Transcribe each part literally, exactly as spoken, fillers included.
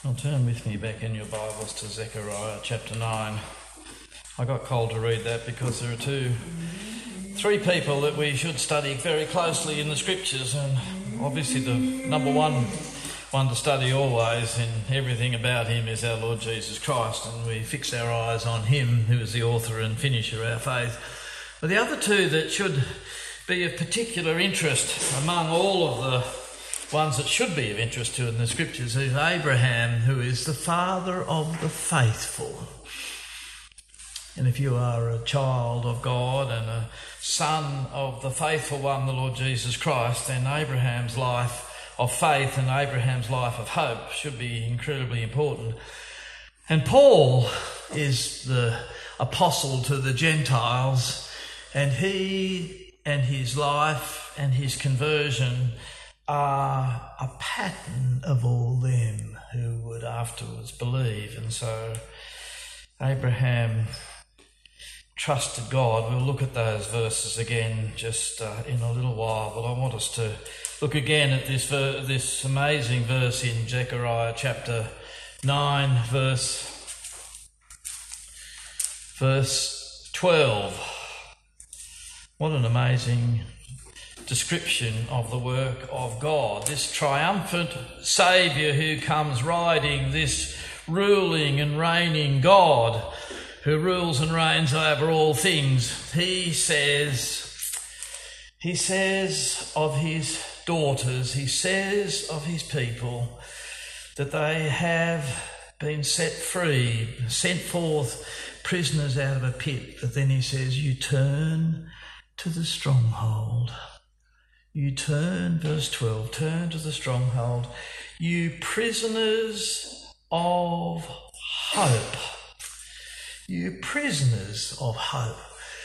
Well, turn with me back in your Bibles to Zechariah chapter nine. I got called to read that because there are two, three people that we should study very closely in the Scriptures, and obviously the number one one to study always in everything about him is our Lord Jesus Christ, and we fix our eyes on him who is the author and finisher of our faith. But the other two that should be of particular interest among all of the ones that should be of interest to in the Scriptures is Abraham, who is the father of the faithful. And if you are a child of God and a son of the faithful one, the Lord Jesus Christ, then Abraham's life of faith and Abraham's life of hope should be incredibly important. And Paul is the apostle to the Gentiles, and he and his life and his conversion are a pattern of all them who would afterwards believe. And so Abraham trusted God. We'll look at those verses again just uh, in a little while, but I want us to look again at this ver- this amazing verse in Zechariah chapter nine, verse verse twelve. What an amazing description of the work of God. This triumphant Saviour who comes riding, this ruling and reigning God who rules and reigns over all things. He says, he says of his daughters, he says of his people that they have been set free, sent forth prisoners out of a pit. But then he says, you turn to the stronghold. You turn, verse twelve, turn to the stronghold, you prisoners of hope. You prisoners of hope.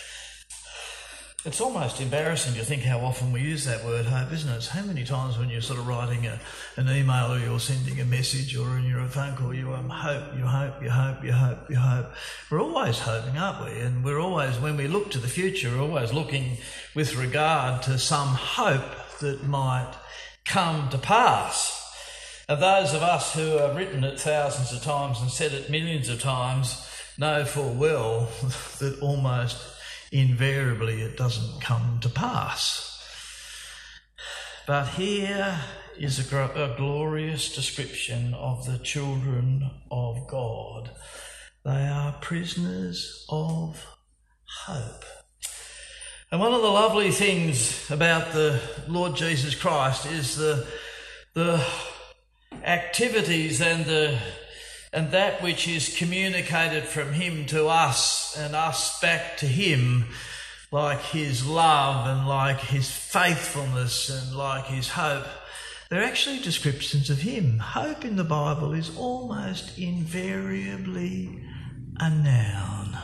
It's almost embarrassing to think how often we use that word hope, isn't it? How many times when you're sort of writing a, an email or you're sending a message or you're a phone call, you um, hope, you hope, you hope, you hope, you hope. We're always hoping, aren't we? And we're always, when we look to the future, we're always looking with regard to some hope that might come to pass. And those of us who have written it thousands of times and said it millions of times know full well that almost invariably it doesn't come to pass. But here is a, gr- a glorious description of the children of God. They are prisoners of hope. And one of the lovely things about the Lord Jesus Christ is the the activities and the and that which is communicated from him to us and us back to him, like his love and like his faithfulness and like his hope. They're actually descriptions of him. Hope in the Bible is almost invariably a noun.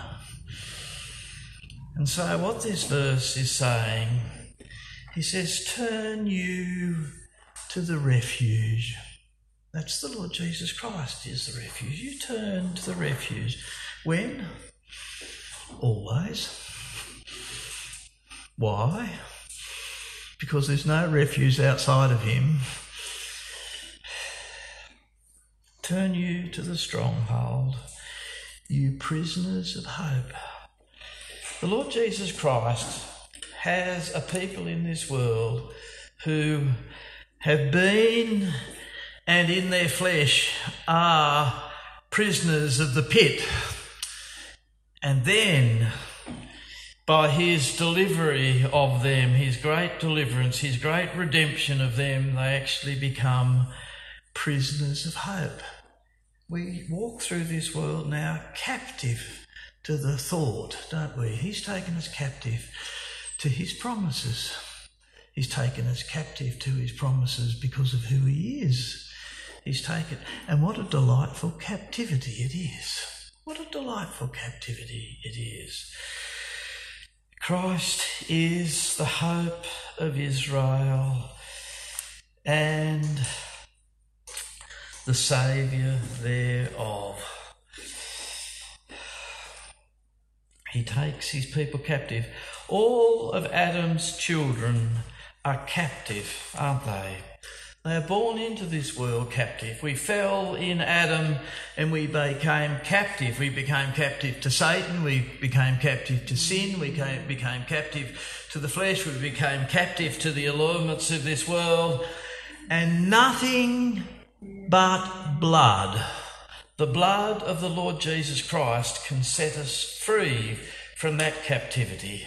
And so what this verse is saying, he says, turn you to the refuge. That's the Lord Jesus Christ is the refuge. You turn to the refuge. When? Always. Why? Because there's no refuge outside of him. Turn you to the stronghold, you prisoners of hope. The Lord Jesus Christ has a people in this world who have been and in their flesh are prisoners of the pit. And then, by his delivery of them, his great deliverance, his great redemption of them, they actually become prisoners of hope. We walk through this world now captive to the thought, don't we? He's taken us captive to his promises. He's taken us captive to his promises because of who he is. He's taken, and what a delightful captivity it is. What a delightful captivity it is. Christ is the hope of Israel and the Saviour thereof. He takes his people captive. All of Adam's children are captive, aren't they? They are born into this world captive. We fell in Adam and we became captive. We became captive to Satan. We became captive to sin. We came, became captive to the flesh. We became captive to the allurements of this world. And nothing but blood, the blood of the Lord Jesus Christ, can set us free from that captivity.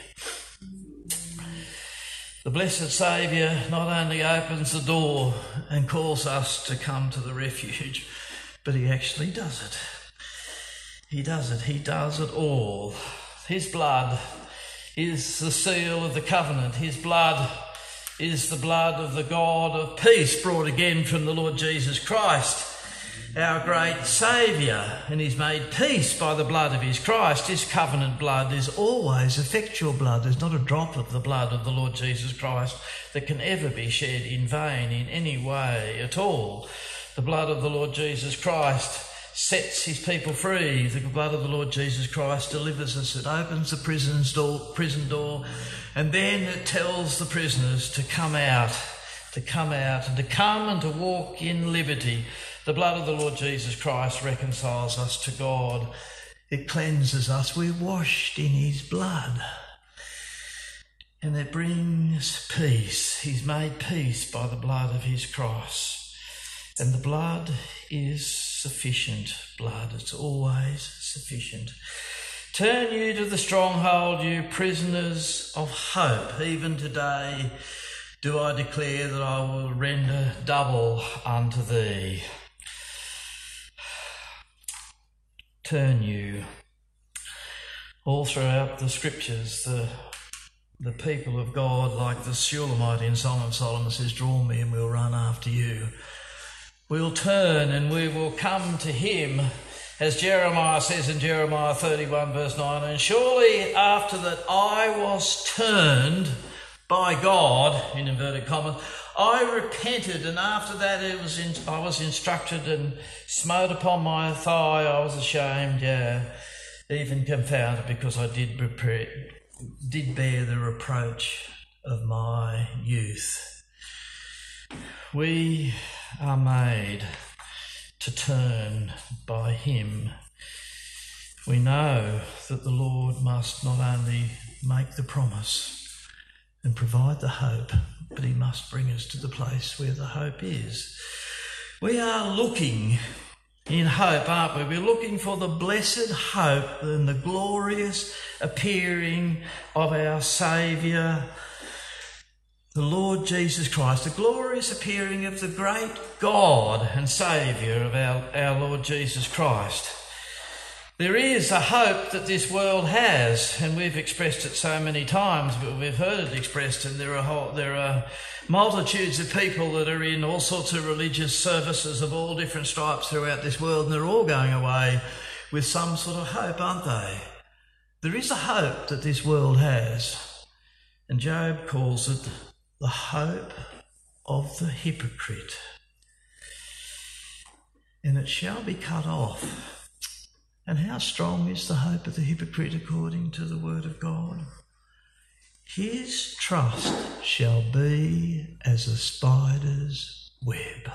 The blessed Saviour not only opens the door and calls us to come to the refuge, but he actually does it. He does it. He does it all. His blood is the seal of the covenant. His blood is the blood of the God of peace, brought again from the Lord Jesus Christ, our great Saviour, and he's made peace by the blood of his Christ. His covenant blood is always effectual blood. There's not a drop of the blood of the Lord Jesus Christ that can ever be shed in vain in any way at all. The blood of the Lord Jesus Christ sets his people free. The blood of the Lord Jesus Christ delivers us. It opens the prison's door, prison door, and then it tells the prisoners to come out, to come out and to come and to walk in liberty. The blood of the Lord Jesus Christ reconciles us to God. It cleanses us. We're washed in his blood. And it brings peace. He's made peace by the blood of his cross. And the blood is sufficient blood. It's always sufficient. Turn you to the stronghold, you prisoners of hope. Even today do I declare that I will render double unto thee. Turn you. All throughout the scriptures, the the people of God, like the Shulamite in Song of Solomon, says, draw me and we'll run after you. We'll turn and we will come to him, as Jeremiah says in Jeremiah thirty-one verse nine, and surely after that I was turned by God, in inverted commas, I repented, and after that it was in, I was instructed and smote upon my thigh. I was ashamed, yeah, even confounded, because I did prepare, did bear the reproach of my youth. We are made to turn by him. We know that the Lord must not only make the promise and provide the hope, but he must bring us to the place where the hope is. We are looking in hope, aren't we? We're looking for the blessed hope and the glorious appearing of our Saviour, the Lord Jesus Christ, the glorious appearing of the great God and Saviour of our, our Lord Jesus Christ. There is a hope that this world has, and we've expressed it so many times, but we've heard it expressed, and there are whole, there are multitudes of people that are in all sorts of religious services of all different stripes throughout this world, and they're all going away with some sort of hope, aren't they? There is a hope that this world has, and Job calls it the hope of the hypocrite. And it shall be cut off. And how strong is the hope of the hypocrite according to the word of God? His trust shall be as a spider's web.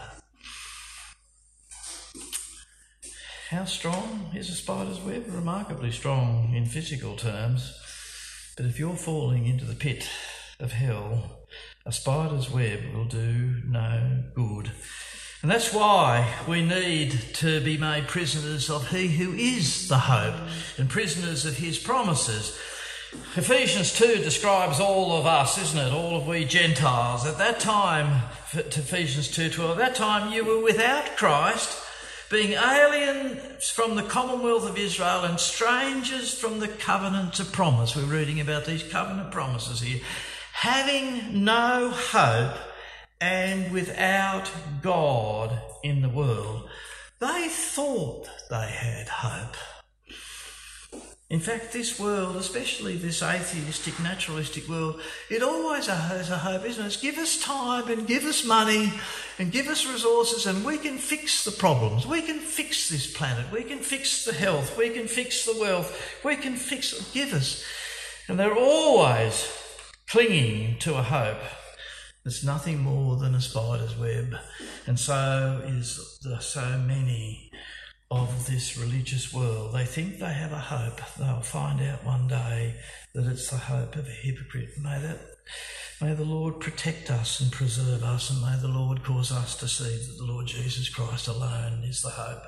How strong is a spider's web? Remarkably strong in physical terms. But if you're falling into the pit of hell, a spider's web will do no good. And that's why we need to be made prisoners of he who is the hope and prisoners of his promises. Ephesians two describes all of us, isn't it? All of we Gentiles. At that time, to Ephesians two twelve, at that time you were without Christ, being aliens from the commonwealth of Israel and strangers from the covenants of promise. We're reading about these covenant promises here. Having no hope and without God in the world. They thought they had hope. In fact, this world, especially this atheistic, naturalistic world, it always has a hope, isn't it? Give us time and give us money and give us resources and we can fix the problems. We can fix this planet. We can fix the health. We can fix the wealth. We can fix it. Give us. And they're always clinging to a hope. It's nothing more than a spider's web. And so is the, so many of this religious world. They think they have a hope. They'll find out one day that it's the hope of a hypocrite. May that, may the Lord protect us and preserve us, and may the Lord cause us to see that the Lord Jesus Christ alone is the hope.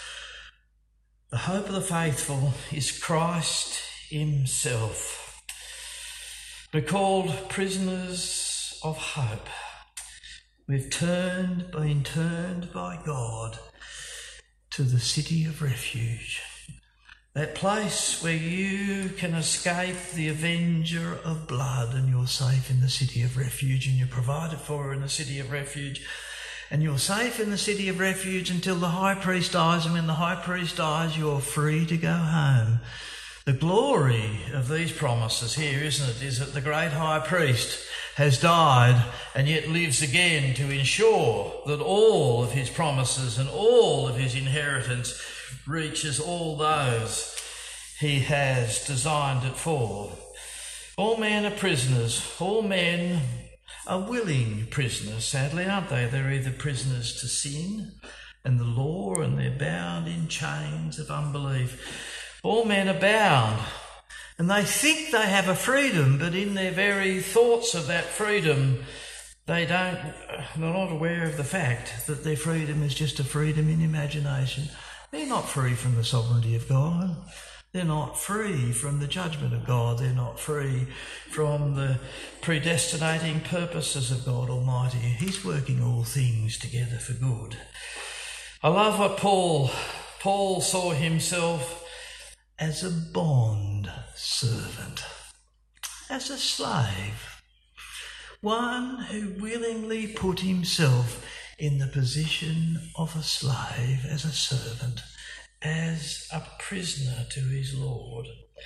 The hope of the faithful is Christ himself. We're called prisoners of hope. We've turned, been turned by God to the city of refuge, that place where you can escape the avenger of blood, and you're safe in the city of refuge, and you're provided for in the city of refuge, and you're safe in the city of refuge until the high priest dies, and when the high priest dies, you're free to go home. The glory of these promises here, isn't it, is that the great high priest has died and yet lives again to ensure that all of his promises and all of his inheritance reaches all those he has designed it for. All men are prisoners. All men are willing prisoners, sadly, aren't they? They're either prisoners to sin and the law, and they're bound in chains of unbelief. All men are bound, and they think they have a freedom, but in their very thoughts of that freedom, they don't, they're not aware of the fact that their freedom is just a freedom in imagination. They're not free from the sovereignty of God. They're not free from the judgment of God. They're not free from the predestinating purposes of God Almighty. He's working all things together for good. I love what Paul, Paul saw himself as a bond servant, as a slave, one who willingly put himself in the position of a slave, as a servant, as a prisoner to his Lord.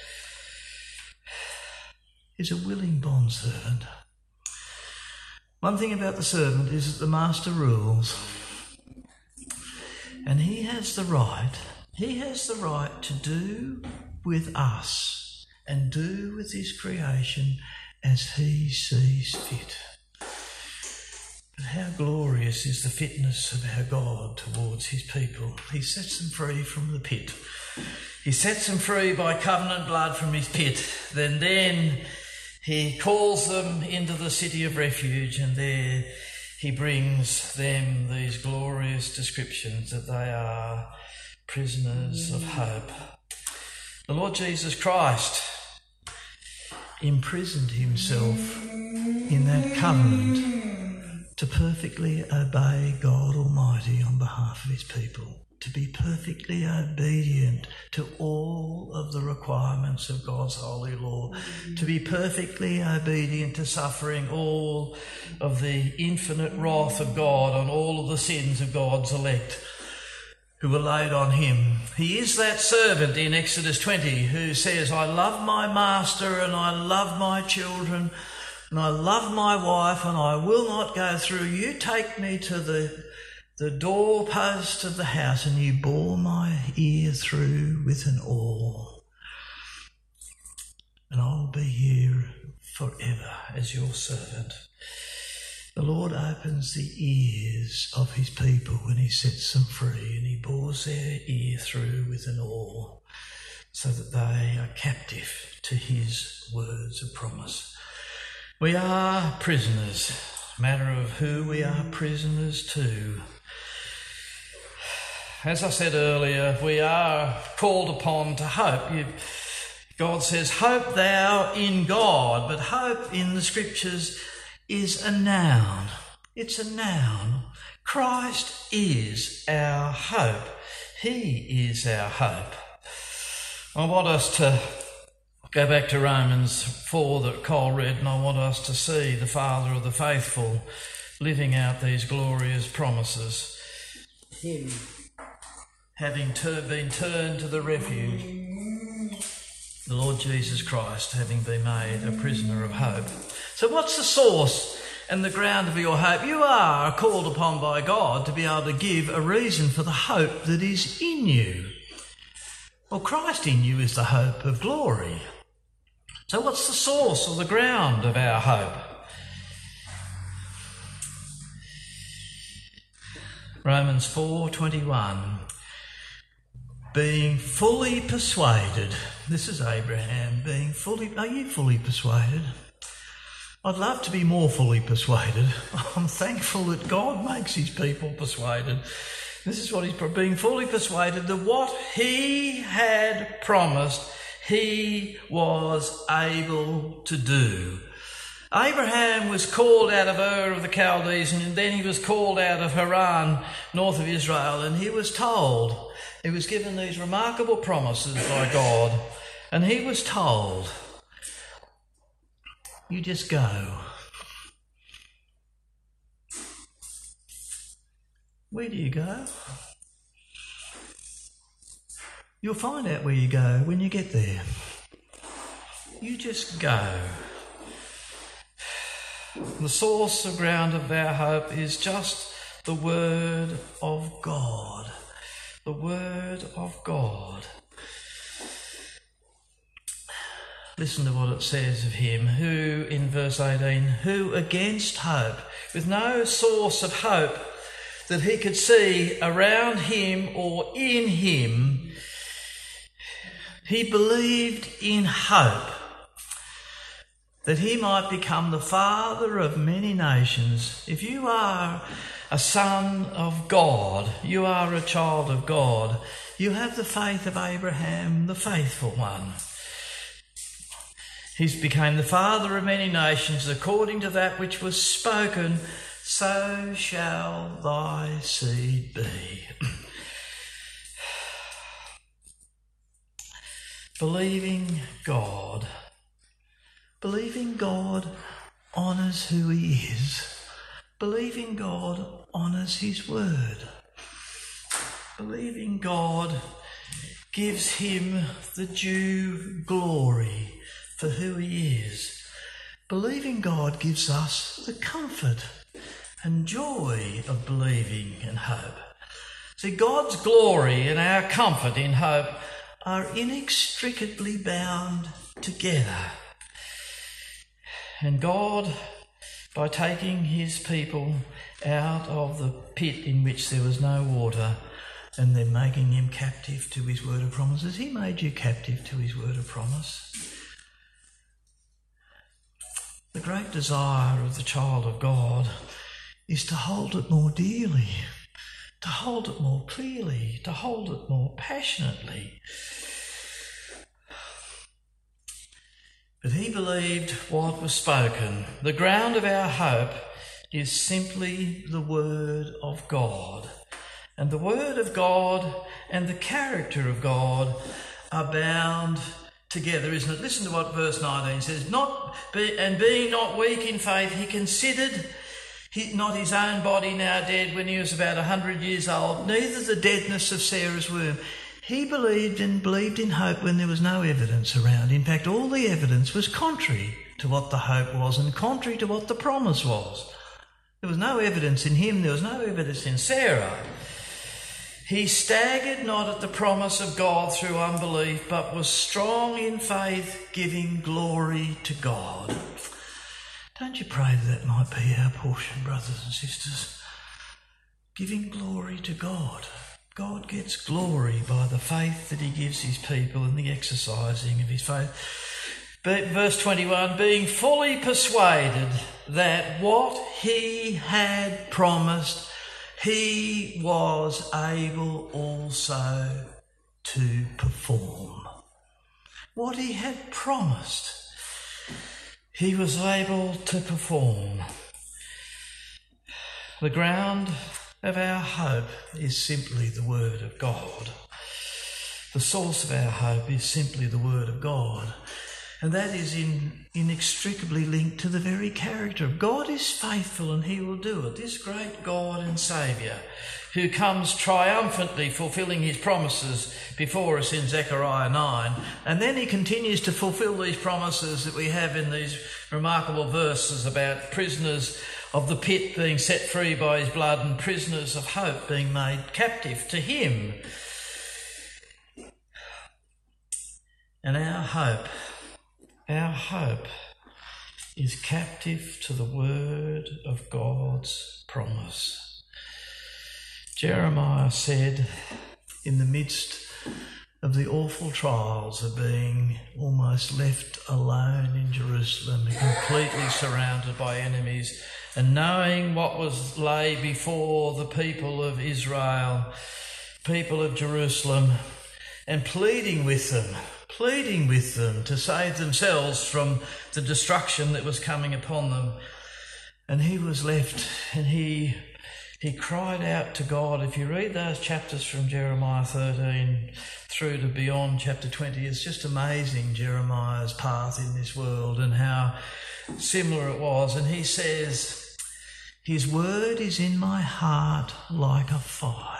He's a willing bondservant. One thing about the servant is that the master rules, and he has the right, he has the right to do with us and do with his creation as he sees fit. But how glorious is the fitness of our God towards his people. He sets them free from the pit. He sets them free by covenant blood from his pit. Then, then he calls them into the city of refuge, and there he brings them these glorious descriptions that they are prisoners of hope. The Lord Jesus Christ imprisoned himself in that covenant to perfectly obey God Almighty on behalf of his people, to be perfectly obedient to all of the requirements of God's holy law, to be perfectly obedient to suffering all of the infinite wrath of God on all of the sins of God's elect who were laid on him. He is that servant in Exodus twenty who says, I love my master and I love my children and I love my wife, and I will not go through. You take me to the, the doorpost of the house, and you bore my ear through with an awl. And I'll be here forever as your servant. The Lord opens the ears of his people when he sets them free, and he bores their ear through with an awl, so that they are captive to his words of promise. We are prisoners, matter of who we are prisoners to. As I said earlier, we are called upon to hope. You, God says, hope thou in God, but hope in the scriptures is a noun. It's a noun. Christ is our hope. He is our hope. I want us to go back to Romans four that Cole read, and I want us to see the Father of the faithful living out these glorious promises. Him having ter- been turned to the refuge, the Lord Jesus Christ having been made a prisoner of hope. So what's the source and the ground of your hope? You are called upon by God to be able to give a reason for the hope that is in you. Well, Christ in you is the hope of glory. So what's the source or the ground of our hope? Romans four twenty-one. Being fully persuaded. This is Abraham being fully... Are you fully persuaded? I'd love to be more fully persuaded. I'm thankful that God makes his people persuaded. This is what he's being fully persuaded that what he had promised, he was able to do. Abraham was called out of Ur of the Chaldees, and then he was called out of Haran, north of Israel, and he was told, he was given these remarkable promises by God, and he was told, you just go. Where do you go? You'll find out where you go when you get there. You just go. The source, the ground of our hope is just the Word of God. The Word of God. Listen to what it says of him, who, in verse eighteen, who against hope, with no source of hope that he could see around him or in him, he believed in hope that he might become the father of many nations. If you are a son of God, you are a child of God, you have the faith of Abraham, the faithful one. He became the father of many nations according to that which was spoken, so shall thy seed be. Believing God. Believing God honours who he is. Believing God honours his word. Believing God gives him the due glory for who he is. Believing God gives us the comfort and joy of believing and hope. See, God's glory and our comfort in hope are inextricably bound together. And God, by taking his people out of the pit in which there was no water and then making him captive to his word of promises, he made you captive to his word of promise. The great desire of the child of God is to hold it more dearly, to hold it more clearly, to hold it more passionately. But he believed what was spoken. The ground of our hope is simply the word of God. And the word of God and the character of God are bound together, isn't it? Listen to what verse nineteen says. Not be, and being not weak in faith, he considered he, not his own body now dead when he was about a hundred years old, neither the deadness of Sarah's womb. He believed and believed in hope when there was no evidence around. In fact, all the evidence was contrary to what the hope was and contrary to what the promise was. There was no evidence in him, there was no evidence in Sarah. He staggered not at the promise of God through unbelief, but was strong in faith, giving glory to God. Don't you pray that that might be our portion, brothers and sisters? Giving glory to God. God gets glory by the faith that he gives his people and the exercising of his faith. But verse twenty-one, being fully persuaded that what he had promised, he was able also to perform. What he had promised, he was able to perform. The ground of our hope is simply the word of God. The source of our hope is simply the word of God. And that is in, inextricably linked to the very character of God. Is faithful and he will do it. This great God and Saviour who comes triumphantly fulfilling his promises before us in Zechariah nine. And then he continues to fulfil these promises that we have in these remarkable verses about prisoners of the pit being set free by his blood and prisoners of hope being made captive to him. And our hope, our hope is captive to the word of God's promise. Jeremiah said, in the midst of the awful trials of being almost left alone in Jerusalem, completely surrounded by enemies, and knowing what was lay before the people of Israel, people of Jerusalem, and pleading with them, pleading with them to save themselves from the destruction that was coming upon them. And he was left, and he he cried out to God. If you read those chapters from Jeremiah thirteen through to beyond chapter twenty, it's just amazing, Jeremiah's path in this world and how similar it was. And he says, his word is in my heart like a fire,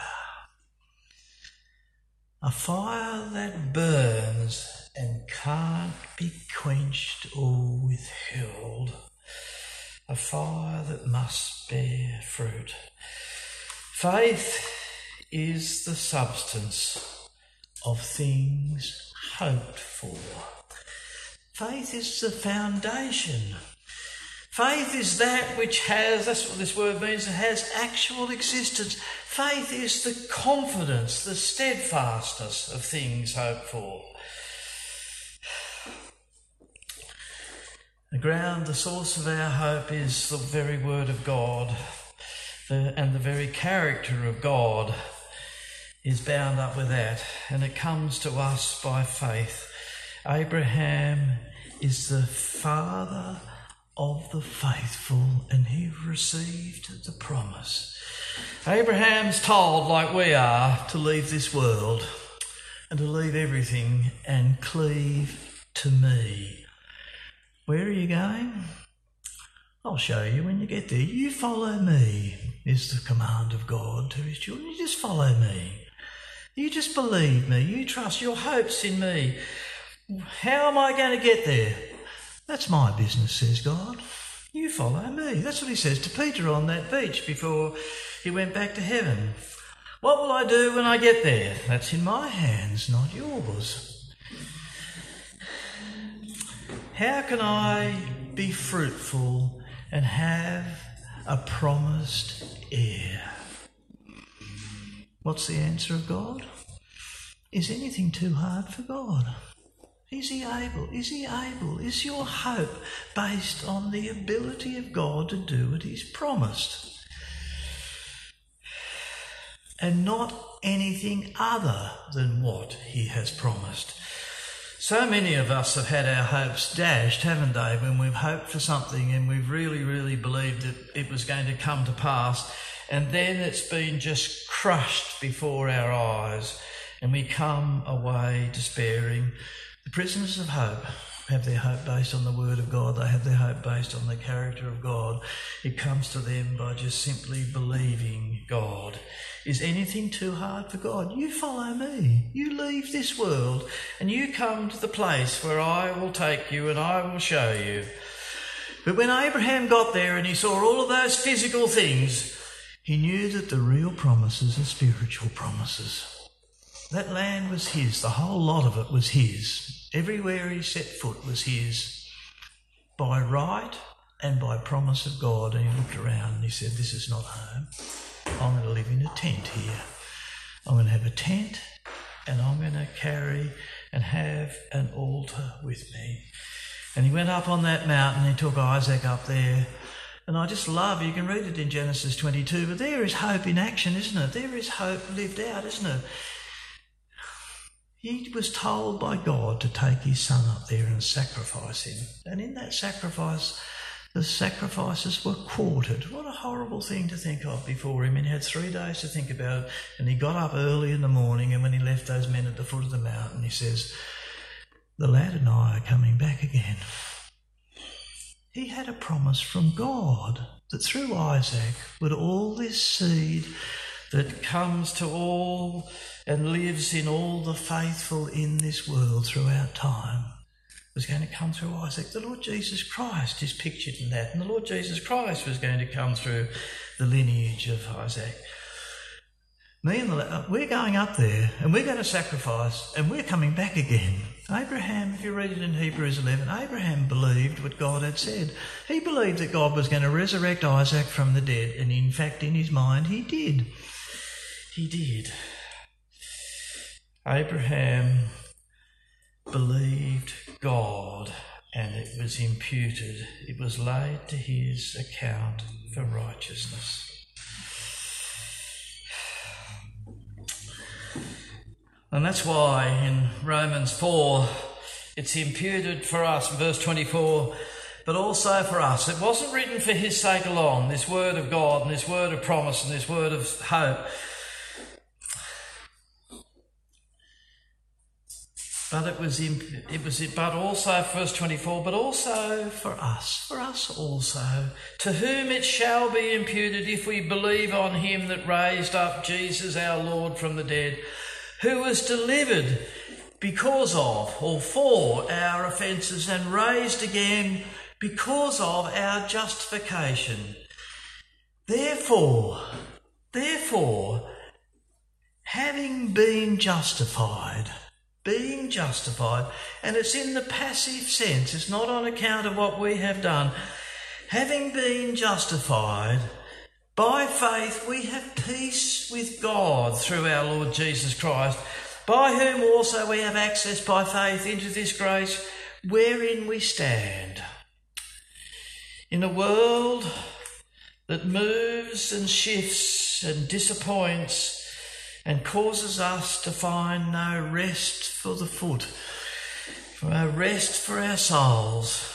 a fire that burns and can't be quenched or withheld, a fire that must bear fruit. Faith is the substance of things hoped for. Faith is the foundation. Faith is that which has, that's what this word means, it has actual existence. Faith is the confidence, the steadfastness of things hoped for. The ground, the source of our hope is the very word of God, the, and the very character of God is bound up with that, and it comes to us by faith. Abraham is the father of the faithful, and he received the promise. Abraham's told, like we are, to leave this world and to leave everything and cleave to me. Where are you going? I'll show you when you get there. You follow me, is the command of God to his children. You just follow me. You just believe me. You trust your hopes in me. How am I going to get there? That's my business, says God. You follow me. That's what he says to Peter on that beach before he went back to heaven. What will I do when I get there? That's in my hands, not yours. How can I be fruitful and have a promised heir? What's the answer of God? Is anything too hard for God? Is he able? Is he able? Is your hope based on the ability of God to do what he's promised? And not anything other than what he has promised. So many of us have had our hopes dashed, haven't they, when we've hoped for something and we've really, really believed that it was going to come to pass, and then it's been just crushed before our eyes and we come away despairing. The prisoners of hope have their hope based on the word of God. They have their hope based on the character of God. It comes to them by just simply believing God. Is anything too hard for God? You follow me. You leave this world and you come to the place where I will take you and I will show you. But when Abraham got there and he saw all of those physical things, he knew that the real promises are spiritual promises. That land was his. The whole lot of it was his. Everywhere he set foot was his. By right and by promise of God. And he looked around and he said, this is not home. I'm going to live in a tent here. I'm going to have a tent and I'm going to carry and have an altar with me. And he went up on that mountain. He took Isaac up there. And I just love, you can read it in Genesis twenty-two, but there is hope in action, isn't it? There is hope lived out, isn't it? He was told by God to take his son up there and sacrifice him. And in that sacrifice, the sacrifices were quartered. What a horrible thing to think of before him. And he had three days to think about it. And he got up early in the morning, and when he left those men at the foot of the mountain, he says, the lad and I are coming back again. He had a promise from God that through Isaac would all this seed that comes to all and lives in all the faithful in this world throughout time was going to come through Isaac. The Lord Jesus Christ is pictured in that, and the Lord Jesus Christ was going to come through the lineage of Isaac. Me and the, we're going up there and we're going to sacrifice and we're coming back again. Abraham, if you read it in Hebrews eleven, Abraham believed what God had said. He believed that God was going to resurrect Isaac from the dead, and in fact in his mind he did. he did. Abraham believed God, and it was imputed, it was laid to his account for righteousness. And that's why in Romans four, it's imputed for us, in verse twenty-four, but also for us. It wasn't written for his sake alone, this word of God and this word of promise and this word of hope. But it was, it was, but also, verse twenty-four, but also for us, for us also, to whom it shall be imputed if we believe on him that raised up Jesus our Lord from the dead, who was delivered because of, or for, our offences, and raised again because of our justification. Therefore, therefore, having been justified, being justified, and it's in the passive sense, it's not on account of what we have done. Having been justified, by faith we have peace with God through our Lord Jesus Christ, by whom also we have access by faith into this grace wherein we stand. In a world that moves and shifts and disappoints and causes us to find no rest for the foot, for no rest for our souls,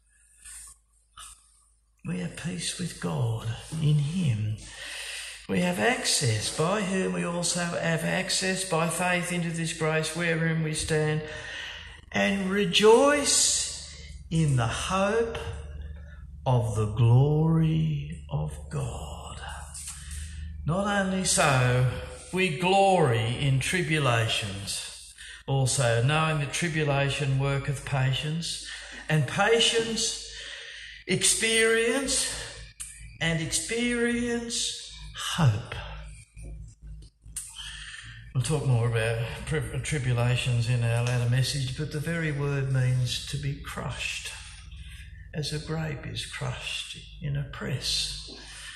we have peace with God in him. We have access, by whom we also have access by faith into this grace wherein we stand, and rejoice in the hope of the glory of God. Not only so, we glory in tribulations, also knowing that tribulation worketh patience, and patience experience, and experience hope. We'll talk more about tri- tribulations in our latter message, but the very word means to be crushed, as a grape is crushed in a press.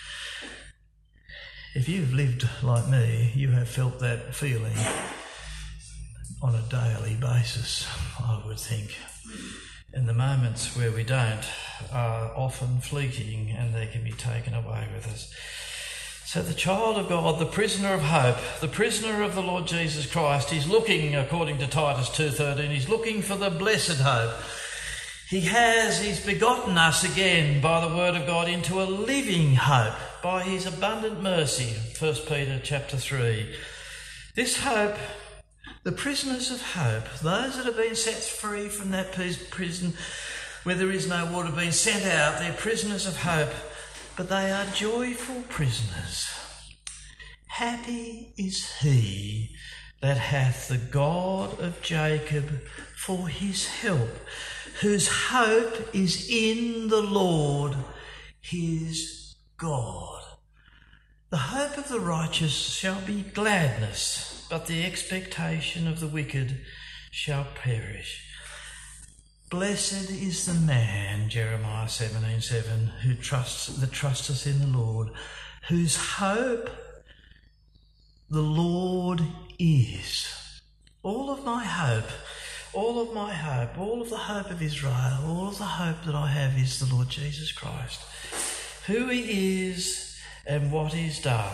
If you've lived like me, you have felt that feeling on a daily basis, I would think. And the moments where we don't are often fleeting, and they can be taken away with us. So the child of God, the prisoner of hope, the prisoner of the Lord Jesus Christ, he's looking, according to Titus two thirteen, he's looking for the blessed hope. He has, he's begotten us again by the word of God into a living hope by his abundant mercy, First Peter chapter three. This hope, the prisoners of hope, those that have been set free from that prison where there is no water, being sent out, they're prisoners of hope, but they are joyful prisoners. Happy is he that hath the God of Jacob for his help, whose hope is in the Lord his God. The hope of the righteous shall be gladness, but the expectation of the wicked shall perish. Blessed is the man, Jeremiah seventeen seven, who trusts, that trusteth in the Lord, whose hope the Lord is. All of my hope, all of my hope, all of the hope of Israel, all of the hope that I have is the Lord Jesus Christ, who he is and what he's done.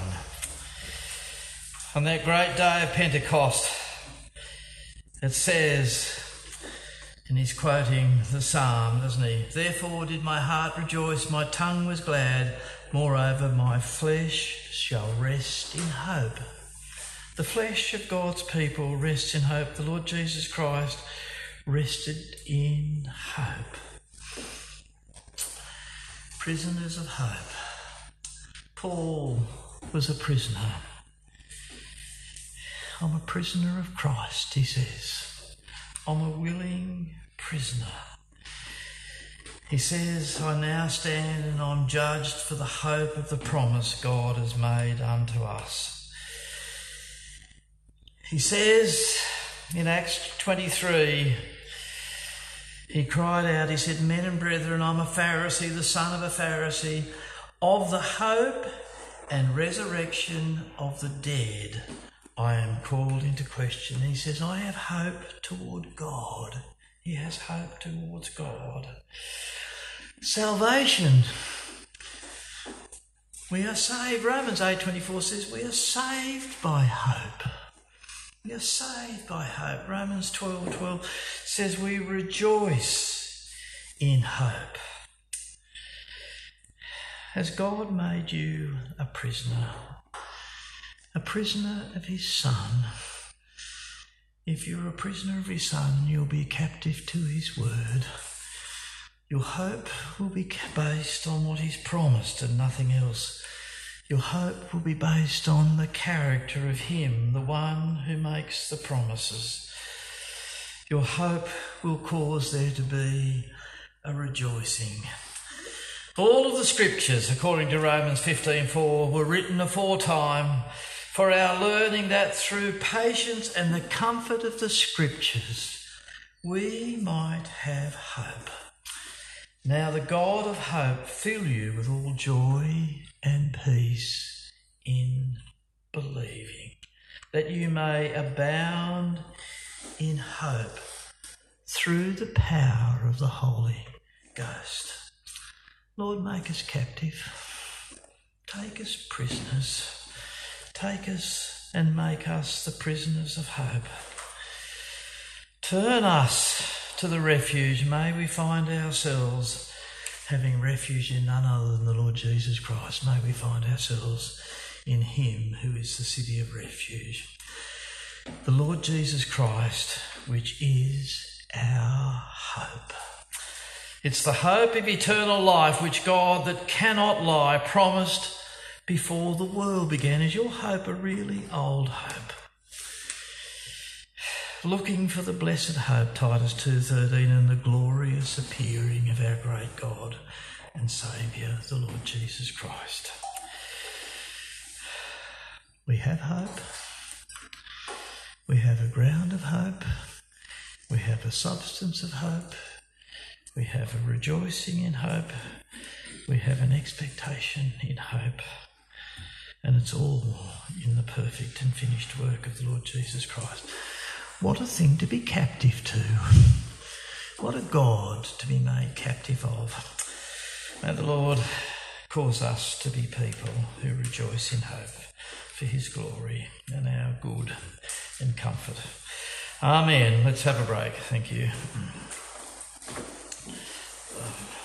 On that great day of Pentecost, it says, and he's quoting the psalm, doesn't he? Therefore did my heart rejoice, my tongue was glad, moreover my flesh shall rest in hope. The flesh of God's people rests in hope. The Lord Jesus Christ rested in hope. Prisoners of hope. Paul was a prisoner. I'm a prisoner of Christ, he says. I'm a willing prisoner. He says, I now stand and I'm judged for the hope of the promise God has made unto us. He says in Acts twenty-three, he cried out, he said, Men and brethren, I'm a Pharisee, the son of a Pharisee, of the hope and resurrection of the dead, I am called into question. He says, I have hope toward God. He has hope towards God. Salvation. We are saved. Romans eight twenty-four says we are saved by hope. We are saved by hope. Romans twelve twelve says we rejoice in hope. Has God made you a prisoner? A prisoner of his Son. If you're a prisoner of his Son, you'll be captive to his word. Your hope will be based on what he's promised and nothing else. Your hope will be based on the character of him, the one who makes the promises. Your hope will cause there to be a rejoicing. All of the scriptures, according to Romans fifteen four, were written aforetime for our learning, that through patience and the comfort of the scriptures we might have hope. Now the God of hope fill you with all joy and peace in believing, that you may abound in hope through the power of the Holy Ghost. Lord, make us captive. Take us prisoners. Take us and make us the prisoners of hope. Turn us to the refuge. May we find ourselves having refuge in none other than the Lord Jesus Christ. May we find ourselves in him who is the city of refuge. The Lord Jesus Christ, which is our hope. It's the hope of eternal life which God that cannot lie promised before the world began. Is your hope a really old hope? Looking for the blessed hope, Titus two thirteen, and the glorious appearing of our great God and Saviour, the Lord Jesus Christ. We have hope. We have a ground of hope. We have a substance of hope. We have a rejoicing in hope. We have an expectation in hope. And it's all in the perfect and finished work of the Lord Jesus Christ. What a thing to be captive to. What a God to be made captive of. May the Lord cause us to be people who rejoice in hope for his glory and our good and comfort. Amen. Let's have a break. Thank you.